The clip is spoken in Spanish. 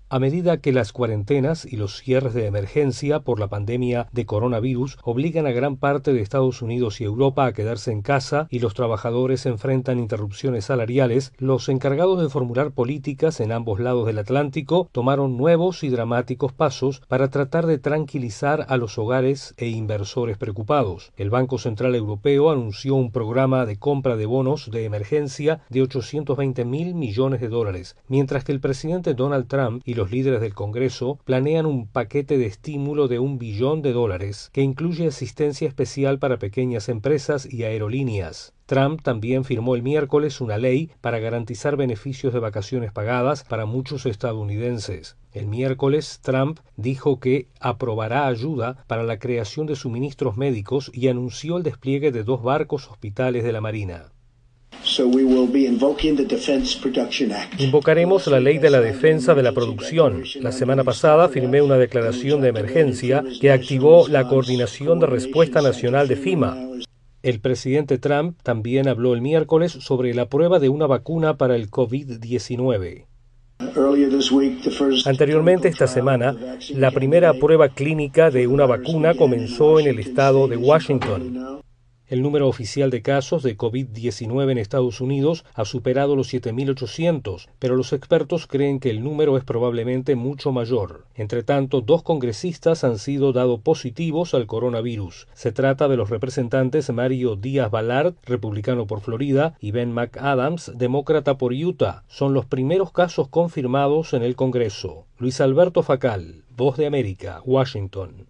A medida que las cuarentenas y los cierres de emergencia por la pandemia de coronavirus obligan a gran parte de Estados Unidos y Europa a quedarse en casa y los trabajadores enfrentan interrupciones salariales, los encargados de formular políticas en ambos lados del Atlántico tomaron nuevos y dramáticos pasos para tratar de tranquilizar a los hogares e inversores preocupados. El Banco Central Europeo anunció un programa de compra de bonos de emergencia de 820.000 millones de dólares, mientras que el presidente Donald Trump y los líderes del Congreso planean un paquete de estímulo de $1 billón que incluye asistencia especial para pequeñas empresas y aerolíneas. Trump también firmó el miércoles una ley para garantizar beneficios de vacaciones pagadas para muchos estadounidenses. El miércoles, Trump dijo que aprobará ayuda para la creación de suministros médicos y anunció el despliegue de 2 barcos hospitales de la Marina. Invocaremos la ley de la defensa de la producción. La semana pasada firmé una declaración de emergencia que activó la Coordinación de Respuesta Nacional de FEMA. El presidente Trump también habló el miércoles sobre la prueba de una vacuna para el COVID-19. Anteriormente esta semana, la primera prueba clínica de una vacuna comenzó en el estado de Washington. El número oficial de casos de COVID-19 en Estados Unidos ha superado los 7.800, pero los expertos creen que el número es probablemente mucho mayor. Entre tanto, 2 congresistas han sido dados positivos al coronavirus. Se trata de los representantes Mario Díaz-Balart, republicano por Florida, y Ben McAdams, demócrata por Utah. Son los primeros casos confirmados en el Congreso. Luis Alberto Facal, Voz de América, Washington.